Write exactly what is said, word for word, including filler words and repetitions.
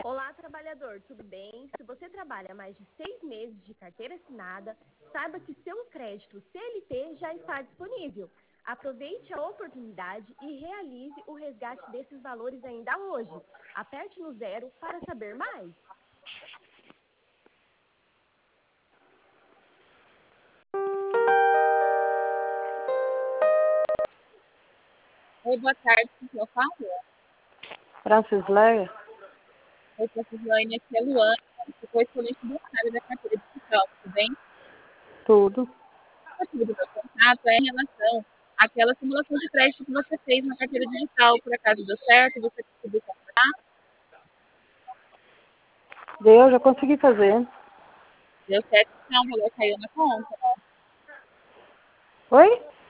Olá, trabalhador, tudo bem? Se você trabalha há mais de seis meses de carteira assinada, saiba que seu crédito C L T já está disponível. Aproveite a oportunidade e realize o resgate desses valores ainda hoje. Aperte no zero para saber mais. Oi, boa tarde, com quem eu falo? Francisleia? Oi, Francislane, aqui é a Luana, que foi exponente bancária da carteira digital, tudo bem? Tudo. O motivo do meu contato é em relação àquela simulação de crédito que você fez na carteira digital, por acaso deu certo, você conseguiu comprar, Deu, já consegui fazer. deu certo, então o valor caiu na conta. Oi?